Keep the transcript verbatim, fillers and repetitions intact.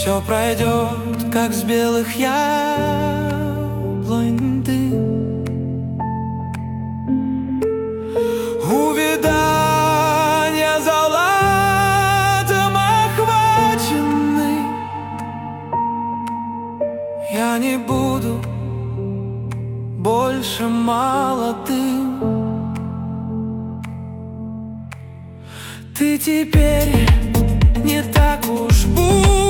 все пройдет, как с белых яблонь дым. Увядания золотом охвачены. Я не буду больше молодым. Ты теперь не так уж будешь